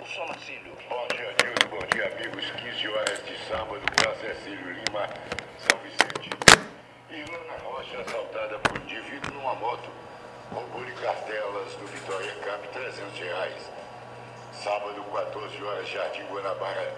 Só Marcílio. Bom dia, Nildo. Bom dia, amigos. 15 horas de sábado, Praça Ercílio Lima, São Vicente. Ilana Rocha assaltada por indivíduo numa moto. Roubou-lhe cartelas do Vitória Cap, R$300. Sábado, 14 horas, Jardim Guanabara.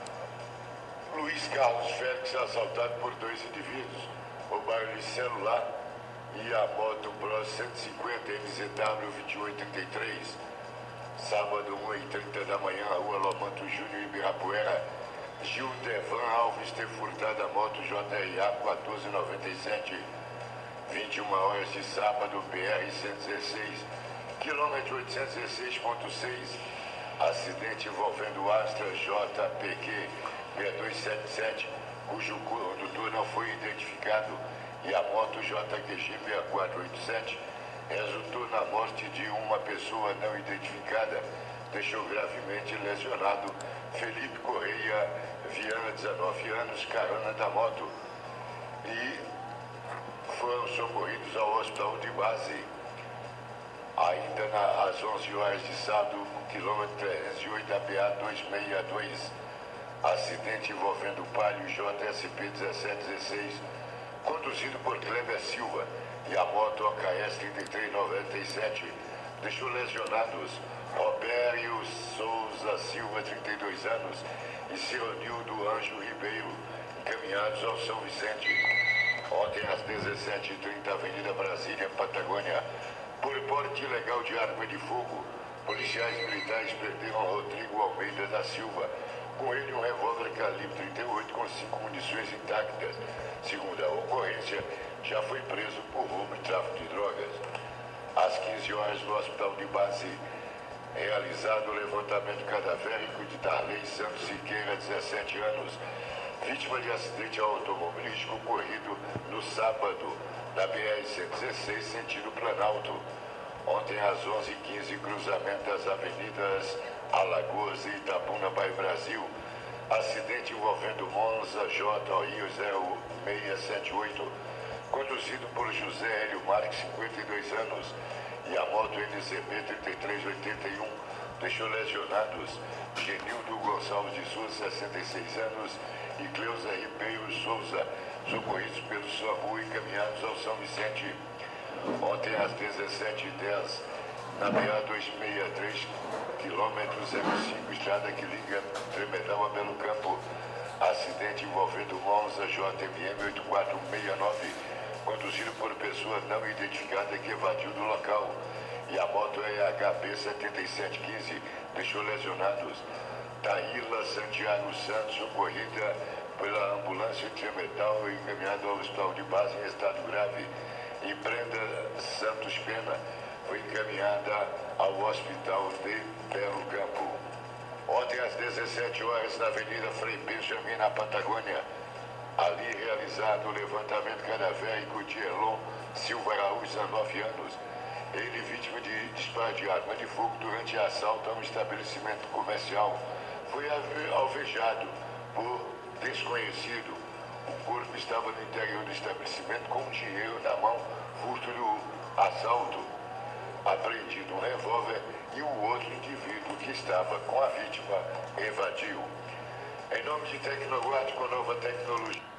Luiz Carlos Félix assaltado por dois indivíduos. Roubaram-lhe celular e a moto Bros 150 MZW 2833. Sábado, 1h30 da manhã, Rua Lomanto Júnior, Ibirapuera. Gil Devan Alves ter furtado a moto JRA 1497. 21 horas de sábado, BR-116, quilômetro 816.6. Acidente envolvendo o Astra JPQ 6277, cujo condutor não foi identificado, e a moto JQG 6487 resultou na morte de uma pessoa não identificada. Deixou gravemente lesionado Felipe Correia Viana, 19 anos, carona da moto, e foram socorridos ao hospital de base. Ainda às 11 horas de sábado, quilômetro 308 APA 262, acidente envolvendo o Palio JSP 1716, conduzido por Kleber Silva, e a moto OKS 3397, deixou lesionados Robério Souza Silva, 32 anos, e Cironildo Anjo Ribeiro, encaminhados ao São Vicente. Ontem, às 17h30, Avenida Brasília, Patagônia, por porte ilegal de arma de fogo, policiais militares prenderam Rodrigo Almeida da Silva. Com ele, um revólver calibre 38 com 5 munições intactas. Segundo a ocorrência, já foi preso por roubo e tráfico de drogas. Às 15 horas, no hospital de base, realizado o levantamento cadavérico de Darley Santos Siqueira, 17 anos, vítima de acidente automobilístico ocorrido no sábado, na BR-116, sentido Planalto. Ontem, às 11h15, cruzamento das avenidas Alagoas e Itabuna, Bairro Brasil. Acidente envolvendo Monza J.Rio 0678, conduzido por José Hélio Marques, 52 anos, e a moto NZB 3381, deixou lesionados Genildo Gonçalves de Souza, 66 anos, e Cleusa Ribeiro Souza, socorridos pelo SAMU e encaminhados ao São Vicente. Ontem, às 17h10, na BA 263, quilômetro 05, estrada que liga Tremedal a Belo Campo. Acidente envolvendo Monza JMM 8469, conduzido por pessoa não identificada que evadiu do local. E a moto EHB 7715 deixou lesionados Taíla Santiago Santos, socorrida pela ambulância Tremedal e encaminhada ao hospital de base em estado grave. E Brenda Santos Pena foi encaminhada ao hospital de Belo Campo. Ontem, às 17 horas, na Avenida Frei Benjamin, na Patagônia, ali realizado o levantamento cadavérico de Elon Silva Araújo, 19 anos. Ele, vítima de disparo de arma de fogo durante assalto a um estabelecimento comercial, foi alvejado por desconhecido. O corpo estava no interior do estabelecimento com dinheiro na mão, furto do assalto. Apreendido um revólver e o outro indivíduo que estava com a vítima evadiu. Em nome de Tecnoguard, com nova tecnologia.